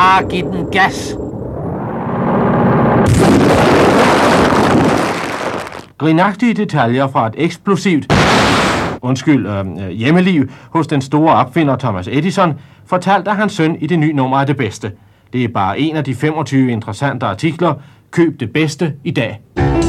Bare giv den gas. Grinagtige detaljer fra et eksplosivt hjemmeliv hos den store opfinder Thomas Edison, fortalte hans søn i det nye nummer af Det Bedste. Det er bare en af de 25 interessante artikler. Køb Det Bedste i dag.